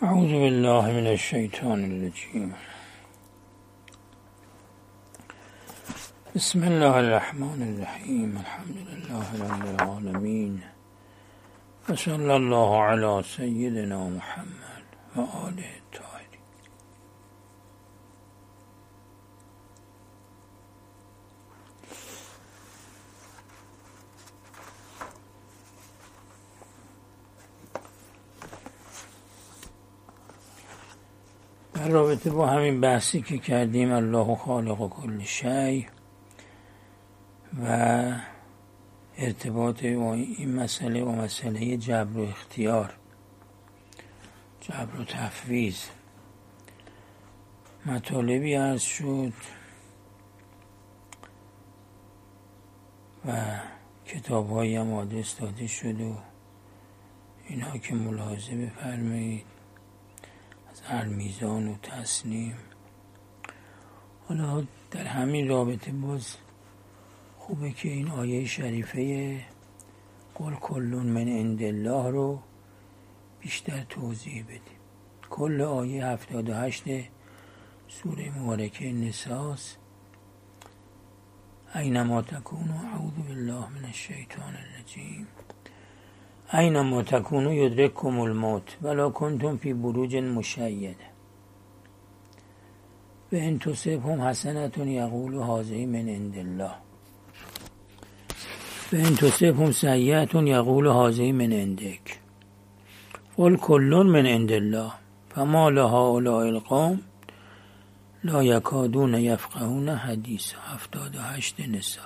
اعوذ بالله من الشیطان الرجیم. بسم الله الرحمن الرحیم. الحمد لله رب العالمین و صلی الله علی سیدنا محمد و آله الطاهرین. در رابطه با همین بحثی که کردیم الله خالق کل شیء و ارتباط با این مسئله و مسئله جبر و اختیار، جبر و تفویض، مطالبی عرض شد و کتاب‌هایی هم آدرس داده شد و اینها که ملاحظه بفرمایید از المیزان و تصنیم. حالا در همین رابطه باز خوبه که این آیه شریفه قل کل من عند الله رو بیشتر توضیح بدیم. کل آیه 78 سوره مبارکه نساء. اینما تکونوا اعوذ بالله من الشیطان الرجیم اینما تکونوا یدرککم الموت ولو کنتم فی بروج مشیده و ان تصبهم حسنة یقول هذه من عند الله و ان تصبهم سیئة یقول هذه من عندک قل کل من عند الله فما لهؤلاء القوم لا یکادون یفقهون حدیثا. 78 نساء.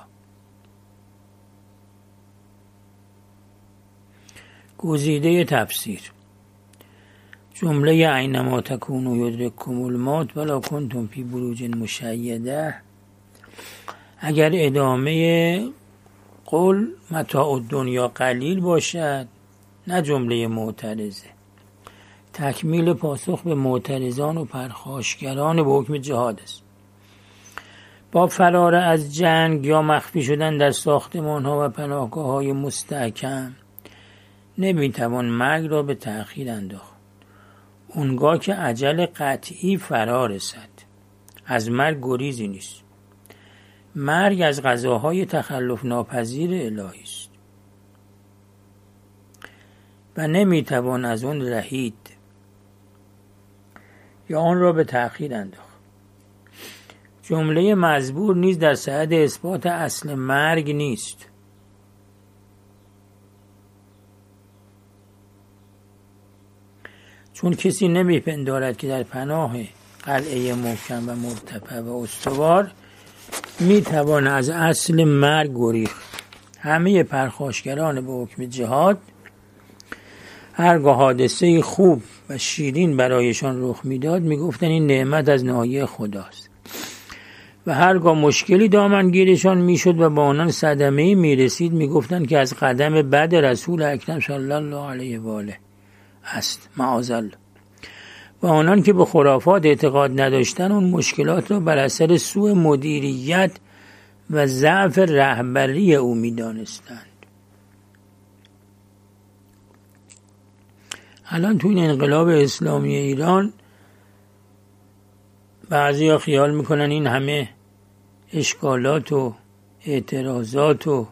گزیده تفسیر: جمله اینما تکونوا یدرککم الموت ولا کنتم فی بروج مشیده اگر ادامه قل متاع الدنیا قلیل باشد، نه جمله معترضه، تکمیل پاسخ به معترضان و پرخاشگران به حکم جهاد است. با فرار از جنگ یا مخفی شدن در ساختمان ها و پناهگاه های مستحکم نمیتوان مرگ را به تأخیر انداخت. اونگاه که اجل قطعی فرا رسد از مرگ گریزی نیست. مرگ از قضاهای تخلف ناپذیر الهی است و نمیتوان از آن رهید یا آن را به تأخیر انداخت. جمله مزبور نیز در صدد اثبات اصل مرگ نیست. چون کسی نمیپندارد که در پناه قلعه محکم و مرتفع و استوار میتوان از اصل مرگ گریخت. همه پرخاشگران به حکم جهاد هرگاه حادثه خوب و شیرین برایشان رخ میداد میگفتند این نعمت از ناحیه خداست و هرگاه مشکلی دامنگیرشان میشد و با آنان صدمه‌ای میرسید میگفتند که از قدم بد رسول اکرم صلی الله علیه و آله است معاذالله. و آنان که به خرافات اعتقاد نداشتند اون مشکلات را بر اثر سوء مدیریت و ضعف رهبری او میدانستند. الان تو این انقلاب اسلامی ایران بعضیا خیال میکنن این همه اشکالات و اعتراضات و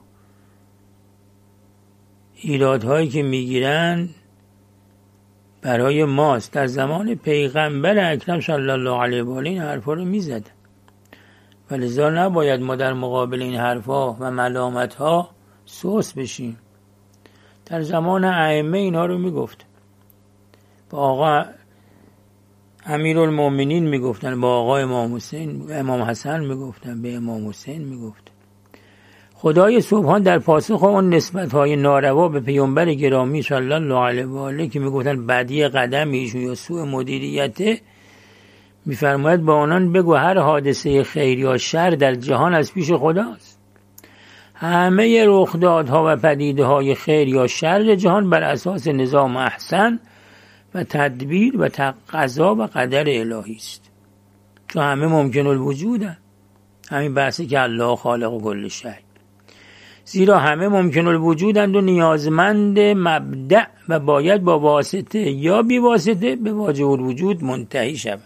ایرادهایی که میگیرن برای ماست. در زمان پیغمبر اکرم صلی الله علیه و آله این حرفا رو میزدن و لذا نباید ما در مقابل این حرفا و ملامتها سوس بشیم. در زمان ائمه اینا رو میگفت. با آقا امیرالمومنین میگفتن، با آقا امام حسن میگفتن، به امام حسین میگفت. خدای سبحان در پاسخ اون نسبت‌های ناروا به پیامبر گرامی صلی الله علیه و آله که میگفتن بدی قدم ایشون یا سوء مدیریته، میفرماید با آنان بگو هر حادثه خیر یا شر در جهان از پیش خداست. همه رخدادها و پدیده‌های خیر یا شر جهان بر اساس نظام احسن و تدبیر و قضا و قدر الهی است. چون همه ممکن الوجودن. همین بحثی که الله خالق کل شیء. زیرا همه ممکن الوجودند و نیازمند مبدأ و باید با واسطه یا بی واسطه به واجب الوجود منتهی شود.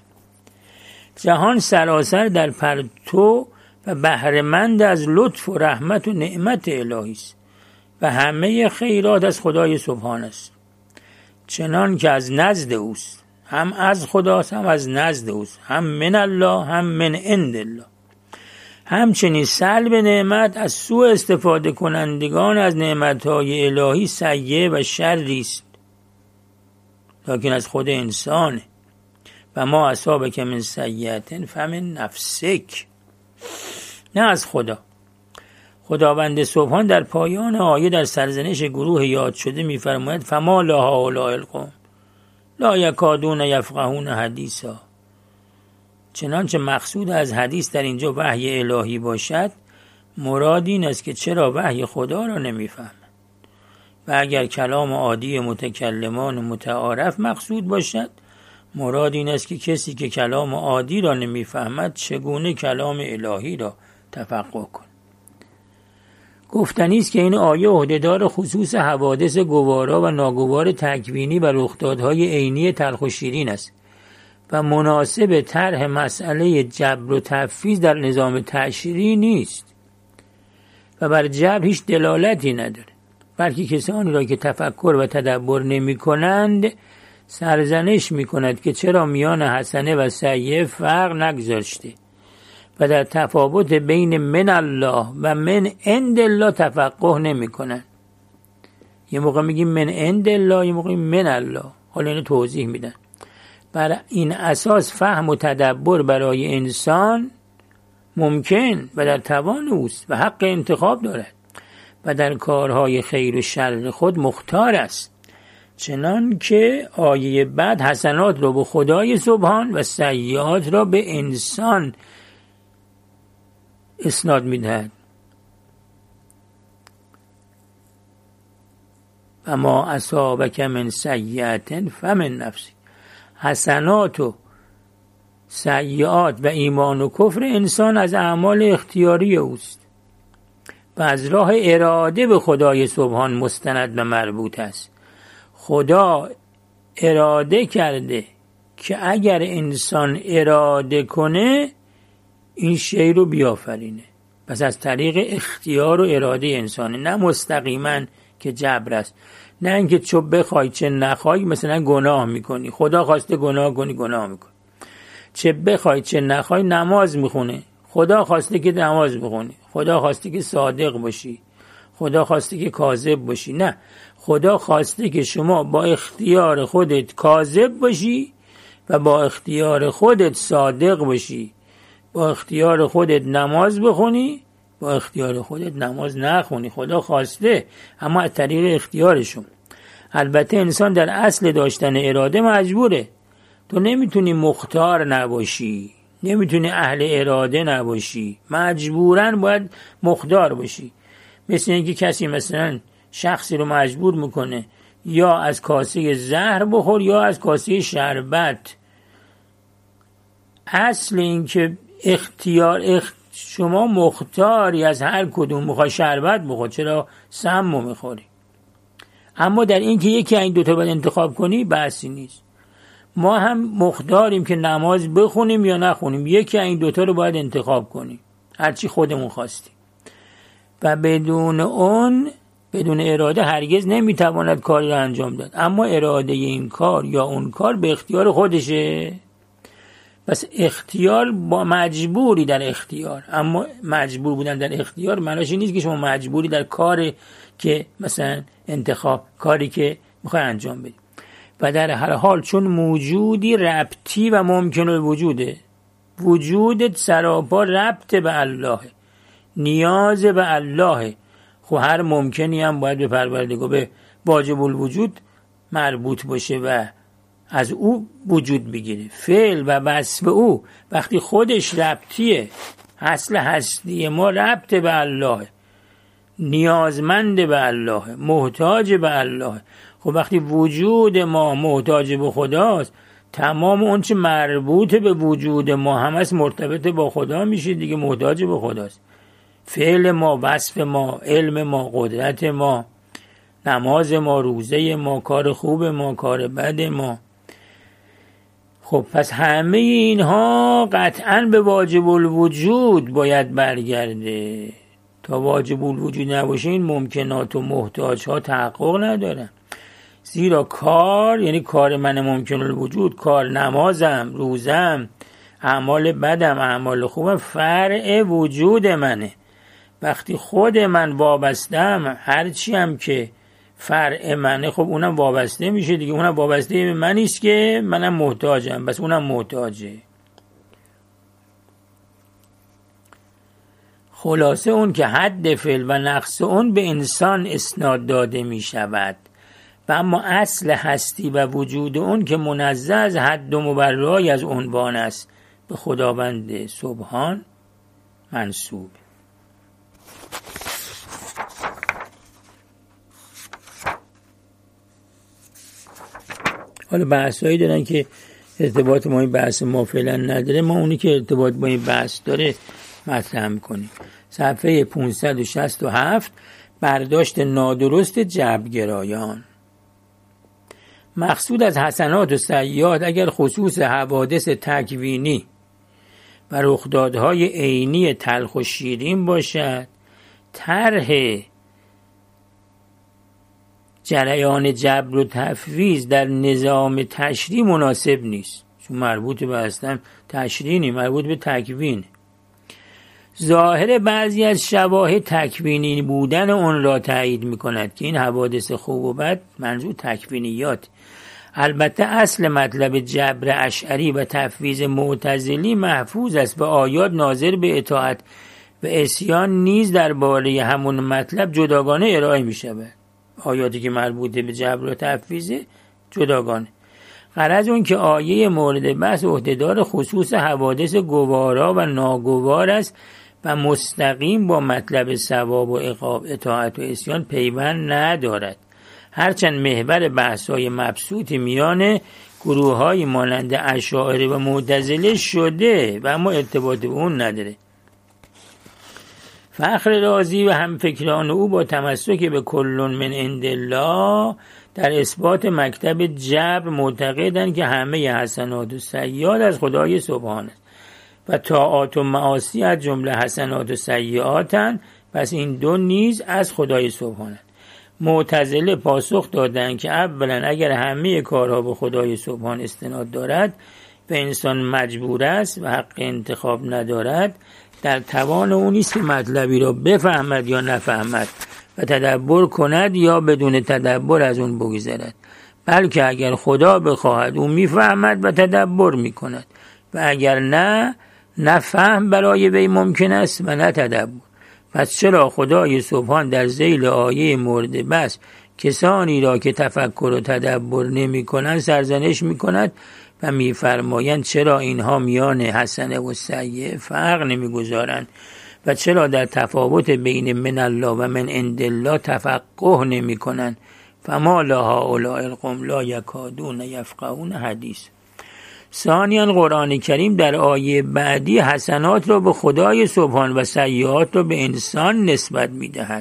جهان سراسر در پرتو و بهره‌مند از لطف و رحمت و نعمت الهی است و همه خیرات از خدای سبحان است، چنان که از نزد اوست، هم از خداست هم از نزد اوست، هم من الله هم من عند الله. همچنین سلب نعمت از سوء استفاده کنندگان از نعمتهای الهی سیئه و شری است، لکن از خود انسانه. و ما اصابک من سیئة فمن نفسک، نه از خدا. خداوند سبحان در پایان آیه در سرزنش گروه یاد شده می‌فرماید فما لهؤلاء القوم لا یکادون یفقهون حدیثا. چنانچه مقصود از حدیث در اینجا وحی الهی باشد، مراد این است که چرا وحی خدا را نمی‌فهمند. و اگر کلام عادی متکلمان متعارف مقصود باشد، مراد این است که کسی که کلام عادی را نمی‌فهمد چگونه کلام الهی را تفقه کند. گفتنی است که این آیه عهده‌دار خصوص حوادث گوارا و ناگوار تکوینی و رخدادهای عینی تلخ و شیرین است و مناسب طرح مسئله جبر و تفویض در نظام تشریعی نیست و بر جبر هیچ دلالتی نداره، بلکه کسانی را که تفکر و تدبر نمی کنند سرزنش می کند که چرا میان حسنه و سیئه فرق نگذاشته و در تفاوت بین من الله و من عند الله تفقه نمی کنند. یه موقع میگیم من عند الله، یه موقع من الله. حالا اینو توضیح میدن. بر این اساس فهم و تدبر برای انسان ممکن و در توان اوست و حق انتخاب دارد و در کارهای خیر و شر خود مختار است، چنان که آیه بعد حسنات را به خدای سبحان و سیئات را به انسان اسناد می‌دهد. و ما اصابک من سیئة فمن نفسک. حسنات و سیئات و ایمان و کفر انسان از اعمال اختیاری اوست و از راه اراده به خدای سبحان مستند و مربوط است. خدا اراده کرده که اگر انسان اراده کنه این شی رو بیافرینه، پس از طریق اختیار و اراده انسانه، نه مستقیما که جبر است، نه اینکه چه بخوای چه نخوای مثلا گناه میکنی، خدا خواسته گناه کنی گناه میکنی، چه بخوای چه نخوای نماز میخونه، خدا خواسته که نماز بخونی، خدا خواسته که صادق باشی، خدا خواسته که کاذب باشی. نه، خدا خواسته که شما با اختیار خودت کاذب باشی و با اختیار خودت صادق باشی، با اختیار خودت نماز بخونی، با اختیار خودت نماز نخونی. خدا خواسته، اما از طریق اختیارشون. البته انسان در اصل داشتن اراده مجبوره. تو نمیتونی مختار نباشی، نمیتونی اهل اراده نباشی، مجبوراً باید مختار باشی. مثل اینکه کسی مثلا شخصی رو مجبور میکنه یا از کاسه زهر بخور یا از کاسه شربت. اصل این که شما مختاری از هر کدوم. میخوای شربت بخور، چرا سمو میخوری؟ اما در این که یکی این دوتا باید انتخاب کنی بحثی نیست. ما هم مختاریم که نماز بخونیم یا نخونیم، یکی این دوتا رو باید انتخاب کنیم، هرچی خودمون خواستیم. و بدون اراده هرگز نمیتواند کاری را انجام داد. اما اراده این کار یا اون کار به اختیار خودشه. پس اختیار با مجبوری در اختیار. اما مجبور بودن در اختیار معنیش نیست که شما مجبوری در کاری که مثلا انتخاب، کاری که میخوای انجام بدی. و در هر حال چون موجودی ربطی و ممکن الوجوده، وجودت سراپا ربط به الله، نیاز به الله. خب هر ممکنی هم باید به پروردگار، به واجب الوجود مربوط باشه و از او وجود بگیره. فعل و وصف او وقتی خودش ربطیه، اصل هستی ما ربط به الله، نیازمند به الله، محتاج به الله. خب وقتی وجود ما محتاج به خداست، تمام اون چه مربوط به وجود ما هم از مرتبط با خدا میشه دیگه، محتاج به خداست. فعل ما، وصف ما، علم ما، قدرت ما، نماز ما، روزه ما، کار خوب ما، کار بد ما. خب پس همه اینها قطعا به واجب الوجود باید برگرده. تا واجب الوجود نباشه این ممکنات و محتاج ها تحقق ندارن. زیرا کار، یعنی کار من ممکن الوجود، کار نمازم، روزم، اعمال بدم، اعمال خوبم، فرع وجود منه. وقتی خود من وابستم، هرچی هم که فرع منه خب اونم وابسته میشه دیگه. اونم وابسته به منیست که منم محتاجم، بس اونم محتاجه. خلاصه اون که حد فعل و نقص اون به انسان اسناد داده می شود و اما اصل هستی و وجود اون که منزه از حد و مبرای از عنوان است به خداوند سبحان منسوب. حالا بحثایی دارن که ارتباط ما این بحث ما فعلا نداره، ما اونی که ارتباط با این بحث داره مطرح میکنیم. صفحه 567 برداشت نادرست جبرگرایان. مقصود از حسنات و سیئات اگر خصوص حوادث تکوینی و رخدادهای عینی تلخ و شیرین باشد، طرح جریان جبر و تفویض در نظام تشریع مناسب نیست، چون مربوط به اصلا تشریع نیست، مربوط به تکوین. ظاهر بعضی از شواهد تکوینی بودن اون را تایید می‌کند که این حوادث خوب و بد منظور تکوینیات. البته اصل مطلب جبر اشعری و تفویض معتزلی محفوظ است و آیات ناظر به اطاعت و عصیان نیز درباره همون مطلب جداگانه ارائه می‌شود. آیاتی که مربوط به جبر و تفویض جداگانه. غرض اون که آیه مورد بحث عهدهدار خصوص حوادث گوارا و ناگوار است و مستقیم با مطلب ثواب و عقاب، اطاعت و عصیان پیوند ندارد، هرچند محور بحث‌های مبسوطی میان گروه‌های مانند اشاعره و معتزله شده و اما ارتباط به اون نداره. فخر رازی و همفکران او با تمسک به کل من عند الله در اثبات مکتب جبر معتقدند که همه حسنات و سیئات از خدای سبحان است و طاعات و معاصی از جمله حسنات و سیئاتند، پس این دو نیز از خدای سبحان است. معتزله پاسخ دادند که اولا اگر همه کارها به خدای سبحان استناد دارد و انسان مجبور است و حق انتخاب ندارد، در توان او نیست که مطلبی را بفهمد یا نفهمد و تدبر کند یا بدون تدبر از اون بگذرد، بلکه اگر خدا بخواهد او میفهمد و تدبر میکند و اگر نه فهم برای وی ممکن است و نه تدبر. پس چرا خدای سبحان در ذیل آیه مورد بحث کسانی را که تفکر و تدبر نمی کنند سرزنش می کند و می فرمایند چرا اینها میان حسنه و سیئه فرق نمی گذارند و چرا در تفاوت بین من الله و من عند الله تفقه نمی کنند. فما لهؤلاء القوم لا یکادون یفقهون حدیث. ثانیاً قرآن کریم در آیه بعدی حسنات را به خدای سبحان و سیئات را به انسان نسبت می دهد.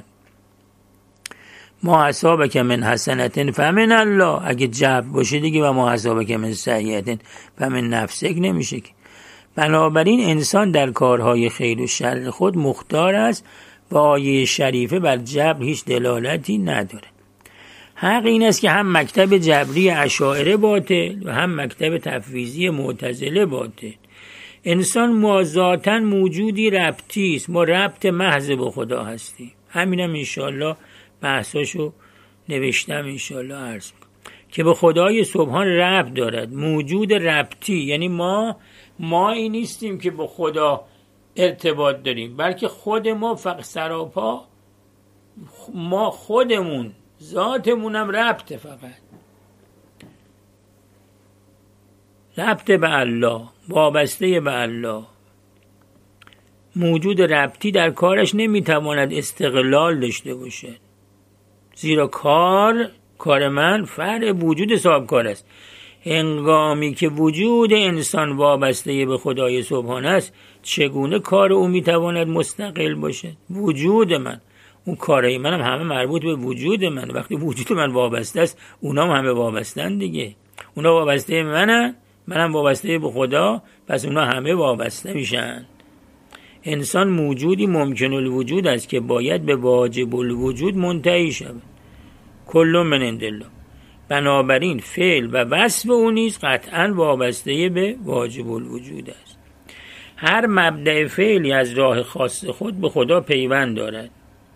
ما اصابک من حسنة فمن الله، اگه جبر باشه دیگه و ما اصابک من سیئة فمن نفسک نمیشه که. بنابراین انسان در کارهای خیر و شر خود مختار است و آیه شریفه بر جبر هیچ دلالتی نداره. حق این است که هم مکتب جبری اشاعره باطل و هم مکتب تفویضی معتزله باطل. انسان ذاتاً موجودی ربطی است، ما ربط محض به خدا هستیم. همینم انشاءالله بحثاشو نوشتم، انشاءالله عرض میکنم که به خدای سبحان ربط دارد، موجود ربطی. یعنی ما این نیستیم که به خدا ارتباط داریم، بلکه خود ما فقط سراپا ما خودمون ذاتمونم ربطه، فقط ربط به الله، وابسته به الله. موجود ربطی در کارش نمیتواند استقلال داشته باشد، زیرا کار من فرع وجود صاحب کار است. هنگامی که وجود انسان وابسته به خدای سبحانه است، چگونه کار او میتواند مستقل باشد؟ وجود من، اون کارهای منم همه مربوط به وجود من. وقتی وجود من وابسته است، اونا همه وابستن دیگه. اونا وابسته به منم وابسته به خدا، پس اونا همه وابسته میشن. انسان موجودی ممکن الوجود است که باید به واجب الوجود منتهی شود. کل من عند الله. بنابراین فعل و وصف او نیز قطعا وابسته به واجب الوجود است. هر مبدأ فعلی از راه خاص خود به خدا پیوند دارد.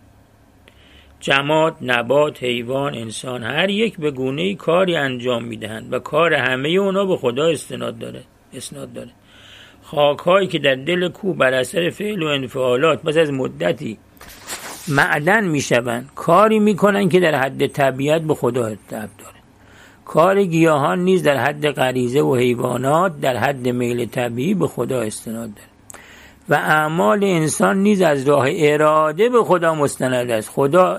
جماد، نبات، حیوان، انسان، هر یک به گونه‌ای کاری انجام می‌دهند و کار همه اونا به خدا اسناد داره. خاک‌هایی که در دل کوه بر اثر فعل و انفعالات پس از مدتی معدن می‌شوند، کاری می‌کنند که در حد طبیعت به خدا ارتباط داره. کار گیاهان نیز در حد غریزه و حیوانات در حد میل طبیعی به خدا استناد داره. و اعمال انسان نیز از راه اراده به خدا مستند است. خدا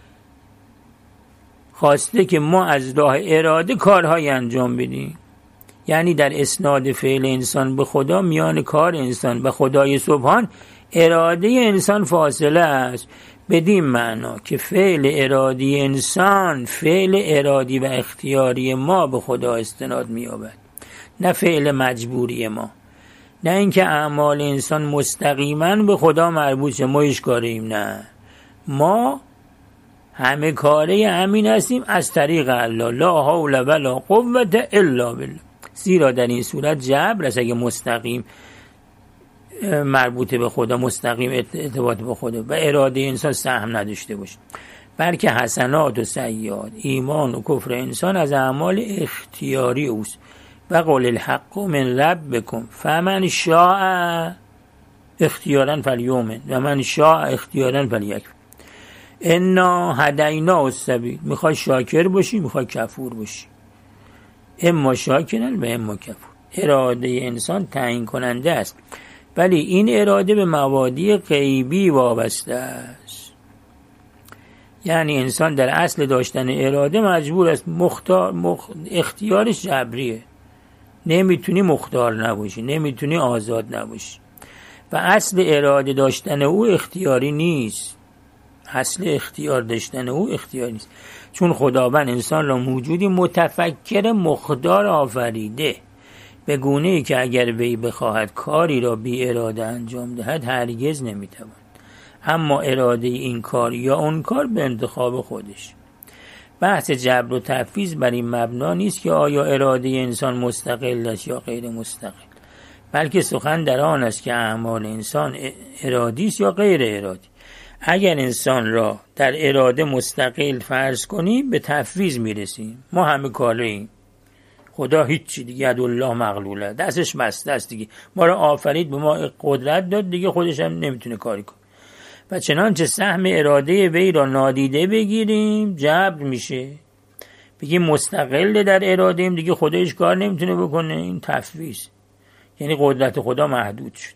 خواسته که ما از راه اراده کارهای انجام بدیم. یعنی در اسناد فعل انسان به خدا میان کار انسان و خدای سبحان اراده انسان فاصله است. بدین معنا که فعل ارادی انسان فعل ارادی و اختیاری ما به خدا استناد می‌یابد، نه فعل مجبوری ما. نه اینکه اعمال انسان مستقیما به خدا مربوط شه، ما هیچ کاریم، نه، ما همه کاره همین هستیم از طریق الله. لا حول ولا قوة الا بالله. زیرا در این صورت جبر است اگه مستقیم مربوط به خدا، مستقیم ارتباط به خدا و اراده انسان سهم نداشته باشه، بلکه حسنات و سیئات، ایمان و کفر انسان از اعمال اختیاری اوست. و قول الحق من ربکم فمن شاء اختیارا فلیؤمن و من شاء اختیارا فلیکفر. انا هدینا السبیل. میخوای شاکر باشی، میخوای کفور باشی، اما شاکرن و اما کفور. اراده انسان تعیین کننده است، ولی این اراده به مبادی غیبی وابسته است. یعنی انسان در اصل داشتن اراده مجبور است، اختیارش جبریه. نمیتونی مختار نباشی، نمیتونی آزاد نباشی. و اصل اراده داشتن او اختیاری نیست. اصل اختیار داشتن او اختیاری نیست، چون خداوند انسان را موجودی متفکر مختار آفریده، به گونه‌ای که اگر وی بخواهد کاری را بی اراده انجام دهد هرگز نمیتواند. اما اراده این کار یا اون کار به انتخاب خودش. بحث جبر و تفویض بر این مبنا نیست که آیا اراده انسان مستقل است یا غیر مستقل، بلکه سخن در آن است که اعمال انسان ارادی است یا غیر ارادی. اگر انسان را در اراده مستقل فرض کنیم به تفویض میرسیم. ما همه کاریم، خدا هیچی دیگه، یدالله مغلوله، دستش بسته است دیگه، ما را آفرید، به ما قدرت داد دیگه، خودش هم نمیتونه کاری کنه. و چنانچه سهم اراده وی را نادیده بگیریم جبر میشه، بگیم مستقل در اراده ایم دیگه، خودش کار نمیتونه بکنه، این تفویض، یعنی قدرت خدا محدود شد.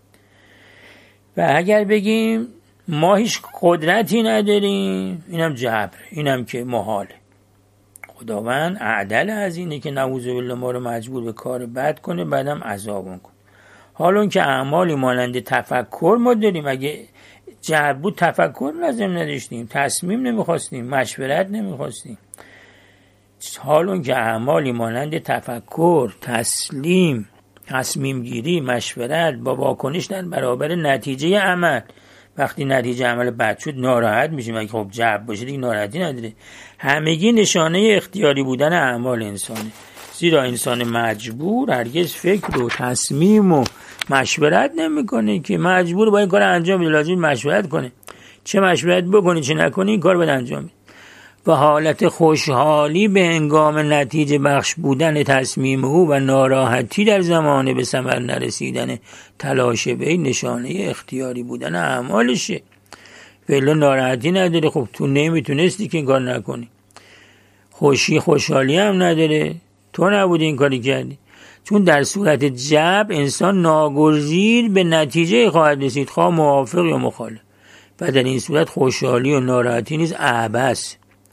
و اگر بگیم ما هیچ قدرتی نداریم، اینم جبر، اینم که محاله. خداوند اعدل از اینه که نعوذ بالله ما رو مجبور به کار بد کنه، بعدم عذابون کنه. حالا که اعمالی مانند تفکر ما داریم، اگه جبر بود تفکر لازم نداشتیم، تصمیم نمیخواستیم، مشورت نمیخواستیم. حالا که اعمالی مانند تفکر، تصمیم گیری، مشورت با واکنش در برابر نتیجه عمل، وقتی نتیجه عمل بد شد ناراحت میشیم، اگه خب جبر باشه دیگه ناراحتی نداره. همگی نشانه اختیاری بودن اعمال انسانه، زیرا انسان مجبور هرگز فکر و تصمیم و مشورت نمیکنه، که مجبور با این کار انجام بده، لازم مشورت کنه، چه مشورت بکنی چه نکنی این کار باید انجام بده. و حالت خوشحالی به هنگام نتیجه بخش بودن تصمیم او و ناراحتی در زمان به ثمر نرسیدن تلاش وی نشانه اختیاری بودن اعمالشه. ولی ناراحتی نداره، خب تو نمیتونستی که این کار نکنی. خوشحالی هم نداره، تو نبودی این کاری کردی. چون در صورت جبر انسان ناگزیر به نتیجه خواهد رسید، خواه موافق یا مخالف. و در این صورت خوشحالی و ناراحتی نیز عبث.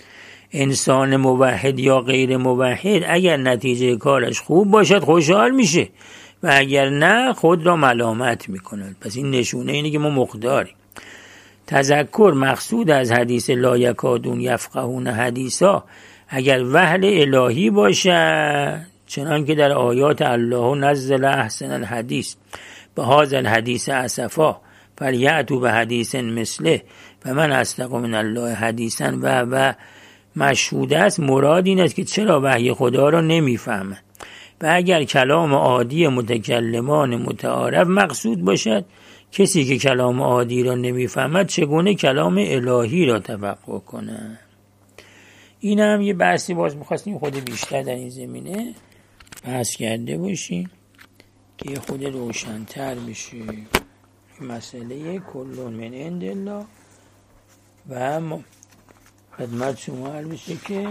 انسان موحد یا غیر موحد اگر نتیجه کارش خوب باشد خوشحال میشه و اگر نه خود را ملامت میکند. پس این نشونه اینه که ما مقداریم. تذکر مقصود از حدیث لا یکادون یفقهون حدیثا اگر وحی الهی باشد، چنان که در آیات الله نزل احسن الحدیث به هذا الحدیث اسفا فلیأتوا بحدیث مثله و من اصدق من الله حدیثا و مشهود است، مراد این است که چرا وحی خدا را نمیفهمند و اگر کلام عادی متکلمان متعارف مقصود باشد، کسی که کلام عادی را نمیفهمد چگونه کلام الهی را توقع کند؟ این هم یه بحثی باز میخواستیم خود بیشتر در این زمینه بحث کرده باشیم که یه خود روشن‌تر بشه مسئله کل من عند الله و خدمت شما عرض بشه که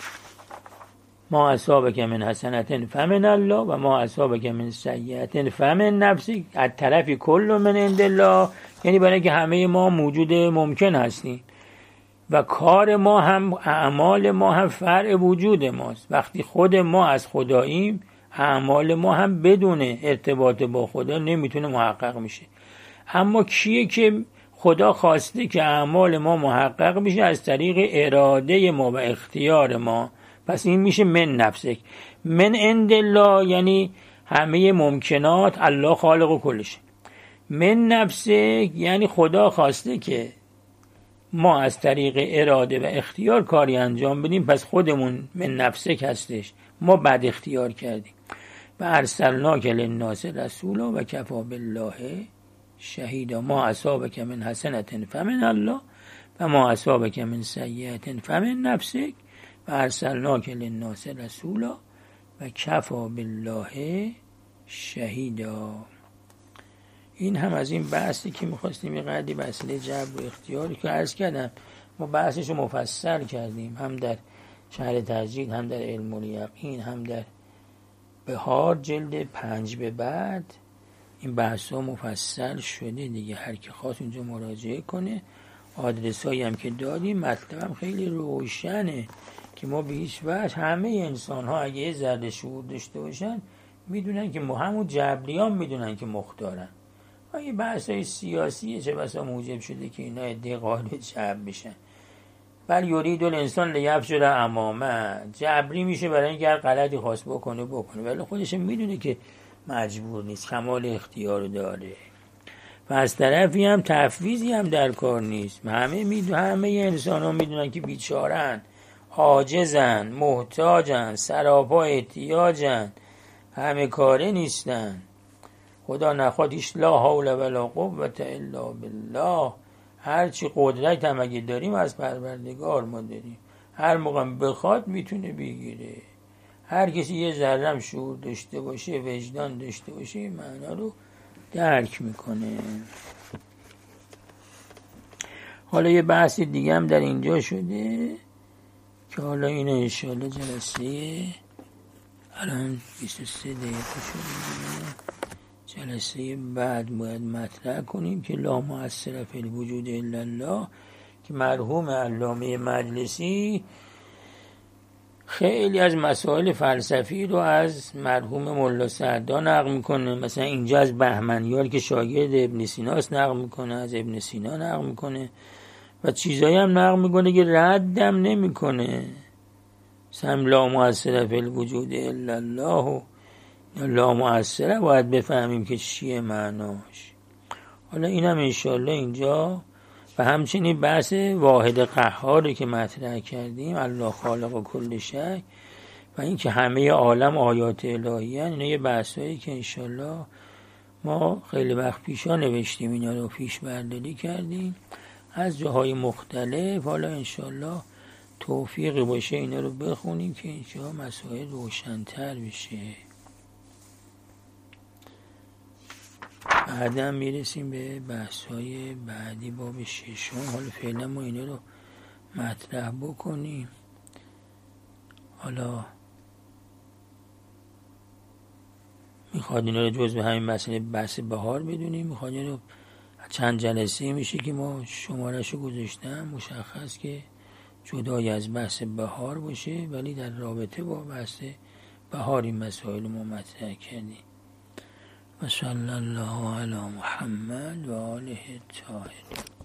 ما اصابک من حسنة فمن الله و ما اصابک من سیئة فمن نفسک. از طرفی کل من عند الله یعنی برای که همه ما موجود ممکن هستیم و کار ما هم اعمال ما هم فرع وجود ماست. وقتی خود ما از خداییم اعمال ما هم بدون ارتباط با خدا نمیتونه محقق میشه. اما کیه که خدا خواسته که اعمال ما محقق میشه؟ از طریق اراده ما و اختیار ما. پس این میشه من نفسک. من عند الله یعنی همه ممکنات، الله خالق کلشه. من نفسک یعنی خدا خواسته که ما از طریق اراده و اختیار کاری انجام بدیم، پس خودمون من نفسک هستش، ما بعد اختیار کردیم. و ارسلناک للناس رسولا و کفی بالله شهیدا. ما اصابک من حسنة فمن الله و ما اصابک من سیئة فمن نفسک و ارسلناک للناس رسولا و کفی بالله شهیدا. این هم از این بحثی که میخواستیم یه قدری مسئله جبر و اختیاری که عرض کردم ما بحثش رو مفصل کردیم، هم در شرح تجدید، هم در علم الیقین، هم در بهار جلد 5 به بعد این بحث ها مفصل شده دیگه. هر کی خواست اونجا مراجعه کنه. آدرس هایی هم که دادیم مطلب هم خیلی روشنه که ما به هیچ وجه همه انسان ها اگه یه ذره شعور داشته باشن میدونن که همون جبریان میدونن که مختارن. و این بحث های سیاسیه چه بسا موجب شده که اینا عده قائل جبر بشن. بل یرید الانسان لیفجر امامه، جبری میشه برای اینکه هر غلطی خواست بکنه ولی خودش میدونه که مجبور نیست، کمال اختیار داره. و از طرفی هم تفویضی هم در کار نیست. همه انسان ها میدونن که بیچارن، عاجزن، محتاجن، سراپا احتیاجن، همه کاره نیستن. خدا نخواد هیچ لا حول ولا قوة الا بالله. هرچی قدرت هم اگه داریم از پروردگار ما داریم، هر موقع بخواد میتونه بگیره. هر کسی یه ذره هم شعور داشته باشه، وجدان داشته باشه، این معنا رو درک میکنه. حالا یه بحث دیگه هم در اینجا شده که حالا اینو انشاءالله جلسه الان 23 دقیقه شده، جلسه بعد باید مطرح کنیم که لا مؤثر فی الوجود الا الله که مرحوم علامه مجلسی خیلی از مسائل فلسفی رو از مرحوم ملا سعدی نقل میکنه. مثلا اینجا از بهمنیار که شاگرد ابن سیناست نقل میکنه، از ابن سینا نقل میکنه و چیزایی هم نقل میکنه که ردم نمیکنه. مثلا لا مؤثر فی الوجود الا الله یا لا مؤثره باید بفهمیم که چیه معناش. حالا اینم انشالله اینجا و همچنین بحث واحد قهاری که مطرح کردیم، الله خالق و کل شی و این که همه عالم آیات الهی هست. اینا یه بحثایی که انشالله ما خیلی وقت پیشا نوشتیم، اینا رو پیش برداری کردیم از جاهای مختلف. حالا انشالله توفیقی باشه اینا رو بخونیم که اینجا مسائل روشن‌تر بشه. بعدم میرسیم به بحث‌های بعدی باب 6. حالا فعلا ما اینا رو مطرح بکنیم. حالا میخواد اینا رو جزء همین مسئله بحث بهار بدونیم، میخواد اینا رو چند جلسه میشه که ما شماره‌شو گذاشتم مشخص که جدای از بحث بهار باشه، ولی در رابطه با بحث بهار این مسائل ما مطرح کردیم. و صلی الله علی محمد و آله الطاهرین.